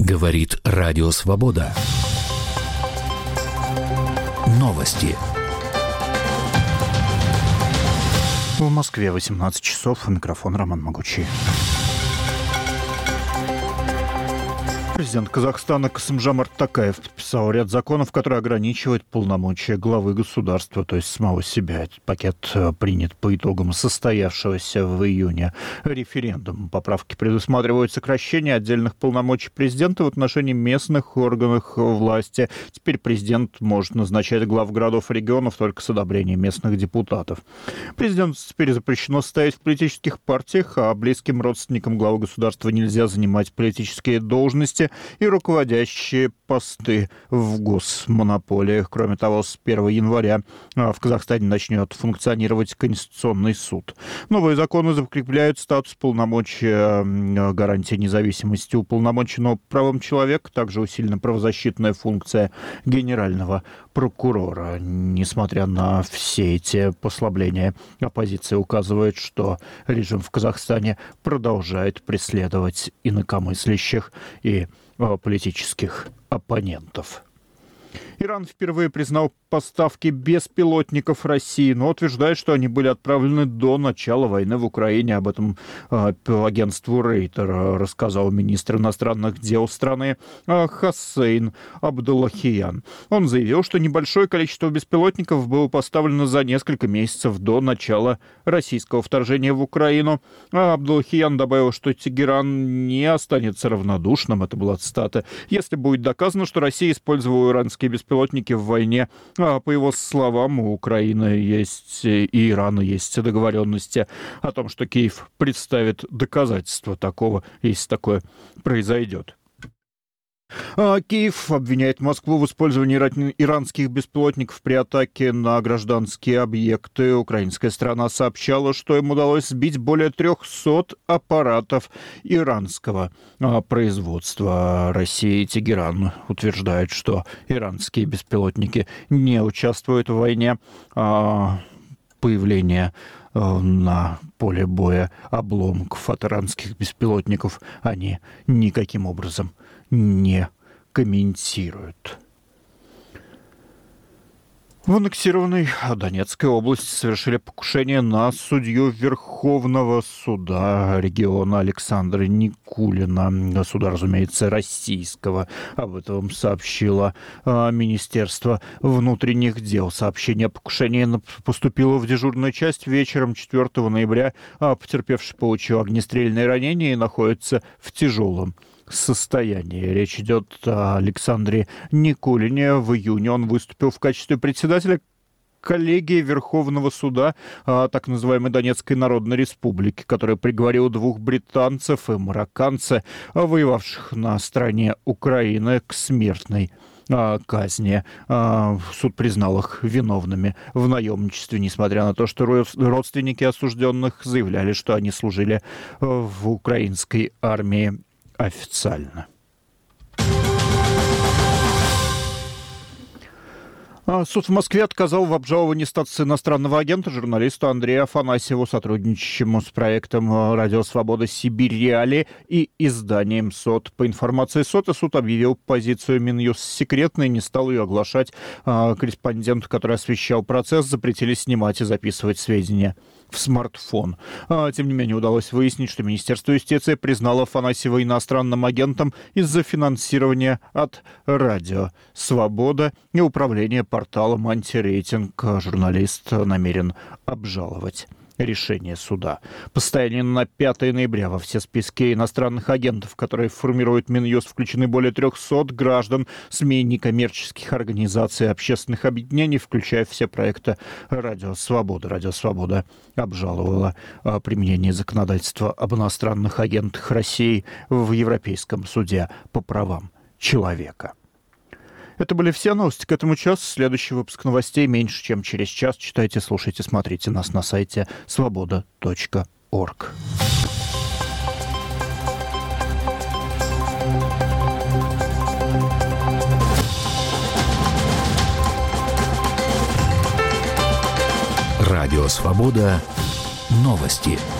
Говорит Радио Свобода. Новости. В Москве 18 часов. Микрофон Роман Могучий. Президент Казахстана Касым-Жомарт Токаев подписал ряд законов, которые ограничивают полномочия главы государства, то есть самого себя. Этот пакет принят по итогам состоявшегося в июне референдума. Поправки предусматривают сокращение отдельных полномочий президента в отношении местных органов власти. Теперь президент может назначать глав городов и регионов только с одобрением местных депутатов. Президенту теперь запрещено состоять в политических партиях, а близким родственникам главы государства нельзя занимать политические должности и руководящие посты в госмонополиях. Кроме того, с 1 января в Казахстане начнет функционировать Конституционный суд. Новые законы закрепляют статус полномочия, гарантии независимости уполномоченного правом человека, также усилена правозащитная функция генерального прокурора. Несмотря на все эти послабления, оппозиция указывает, что режим в Казахстане продолжает преследовать инакомыслящих и политических оппонентов. Иран впервые признал поставки беспилотников России, но утверждает, что они были отправлены до начала войны в Украине. Об этом агентству Рейтер рассказал министр иностранных дел страны Хоссейн Абдуллахиян. Он заявил, что небольшое количество беспилотников было поставлено за несколько месяцев до начала российского вторжения в Украину. Абдуллахиян добавил, что Тегеран не останется равнодушным, это была цитата, если будет доказано, что Россия использовала иранские беспилотники в войне. По его словам, у Украины есть и Ирана есть договоренности о том, что Киев представит доказательства такого, если такое произойдет. Киев обвиняет Москву в использовании иранских беспилотников при атаке на гражданские объекты. Украинская сторона сообщала, что им удалось сбить более 300 аппаратов иранского производства. Россия и Тегеран утверждают, что иранские беспилотники не участвуют в войне. Появление на поле боя обломков от иранских беспилотников они никаким образом не комментируют. В аннексированной Донецкой области совершили покушение на судью Верховного суда региона Александра Никулина. Суда, разумеется, российского. Об этом сообщило Министерство внутренних дел. Сообщение о покушении поступило в дежурную часть вечером 4 ноября. Потерпевший получил огнестрельные ранения и находится в тяжелом состоянии. Речь идет о Александре Никулине. В июне он выступил в качестве председателя коллегии Верховного суда так называемой Донецкой Народной Республики, которая приговорила 2 британцев и марокканца, воевавших на стороне Украины, к смертной казни. Суд признал их виновными в наемничестве, несмотря на то, что родственники осужденных заявляли, что они служили в украинской армии официально. Суд в Москве отказал в обжаловании статуса иностранного агента журналисту Андрею Афанасьеву, сотрудничающему с проектом «Радио Свобода. Сибирь. Реалии» и изданием СОТ. По информации СОТа, суд объявил позицию Минюст секретной и не стал ее оглашать. Корреспонденту, который освещал процесс, запретили снимать и записывать сведения в смартфон. Тем не менее, удалось выяснить, что Министерство юстиции признало Афанасьева иностранным агентом из-за финансирования от «Радио Свобода» и управления порталом «Антирейтинг». Журналист намерен обжаловать решение суда. По состоянию на 5 ноября во все списки иностранных агентов, которые формирует Минюст, включены более 300 граждан, СМИ, некоммерческих организаций и общественных объединений, включая все проекты «Радио Свобода». «Радио Свобода» обжаловала применение законодательства об иностранных агентах России в Европейском суде по правам человека. Это были все новости к этому часу. Следующий выпуск новостей меньше, чем через час. Читайте, слушайте, смотрите нас на сайте svoboda.org. Радио Свобода. Новости.